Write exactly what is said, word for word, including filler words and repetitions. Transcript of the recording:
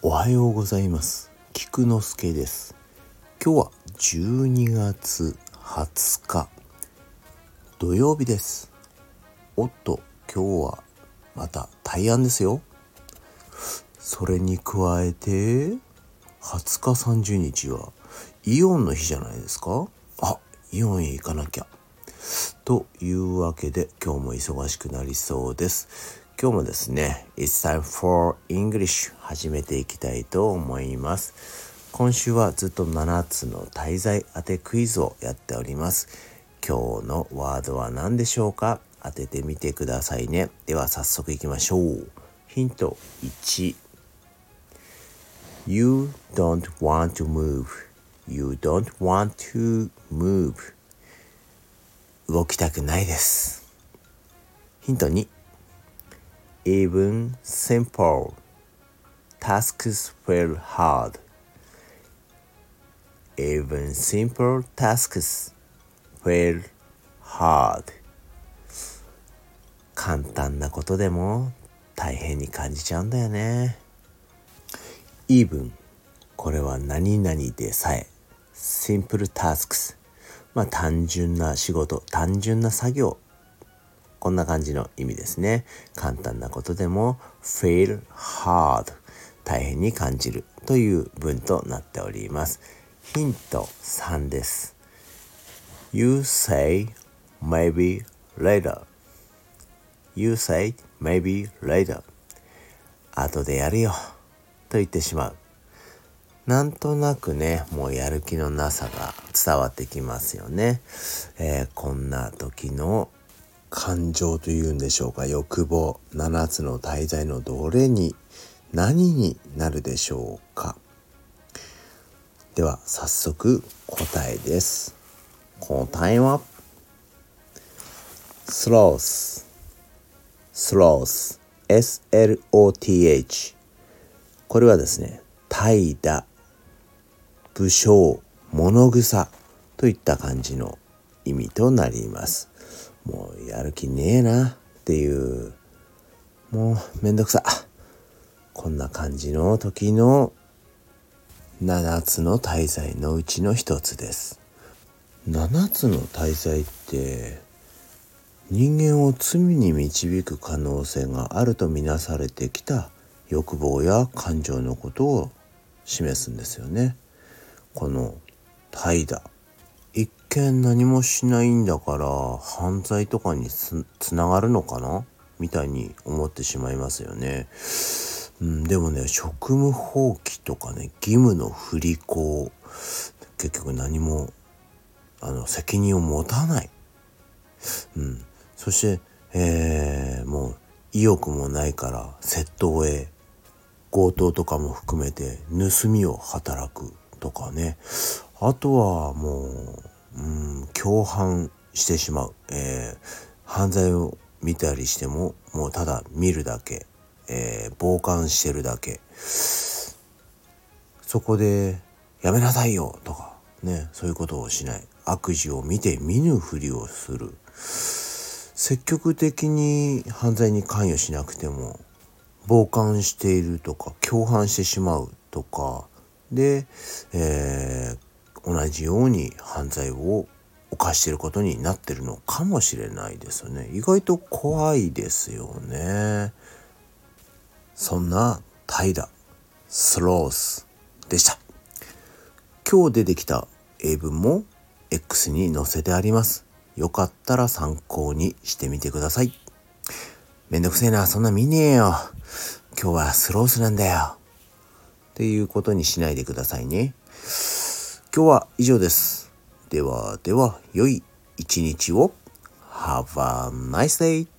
おはようございます。菊之助です。今日はじゅうにがつはつか土曜日です。おっと、今日はまた大安ですよ。それに加えてはつかさんじゅうにちはイオンの日じゃないですか。あ、イオンへ行かなきゃというわけで、今日も忙しくなりそうです。今日もですね It's time for English 始めていきたいと思います。今週はずっとななつの滞在当てクイズをやっております。今日のワードは何でしょうか。当ててみてくださいね。では早速いきましょう。ヒントいち、 You don't want to move You don't want to move 動きたくないです。ヒントに、Even simple tasks feel hard. Even simple tasks feel hard. 簡単なことでも大変に感じちゃうんだよね。Even これは何々でさえ。Simple tasks まあ単純な仕事、単純な作業、こんな感じの意味ですね。簡単なことでも feel hard 大変に感じるという文となっております。ヒントさんです。 You say maybe later You say maybe later 後でやるよと言ってしまう。なんとなくね、もうやる気のなさが伝わってきますよね。えー、こんな時の感情というんでしょうか、欲望、ななつの滞在のどれに何になるでしょうか。では早速答えです。答えはスローススロース エスエルオーティーエイチ これはですね、怠惰、不精、物臭といった感じの意味となります。もうやる気ねえなっていう、もうめんどくさ、こんな感じの時のななつの滞在のうちの一つです。ななつの滞在って人間を罪に導く可能性があるとみなされてきた欲望や感情のことを示すんですよね。この怠惰、一見何もしないんだから犯罪とかに つ, つながるのかなみたいに思ってしまいますよね。うん、でもね、職務放棄とかね、義務の不履行、結局何もあの責任を持たない、うん、そして、えー、もう意欲もないから窃盗へ、強盗とかも含めて盗みを働くとかね。あとはもう、うん、共犯してしまう、えー、犯罪を見たりしてももうただ見るだけ、えー、傍観してるだけ、そこでやめなさいよとかね、そういうことをしない、悪事を見て見ぬふりをする、積極的に犯罪に関与しなくても傍観しているとか共犯してしまうとかで、えー、同じように犯罪を犯していることになっているのかもしれないですよね。意外と怖いですよね。そんな怠惰、スロースでした。今日出てきた英文も X に載せてあります。よかったら参考にしてみてください。めんどくせえな、そんな見ねえよ、今日はスロースなんだよっていうことにしないでくださいね。今日は以上です。ではでは、良い一日を。Have a nice day!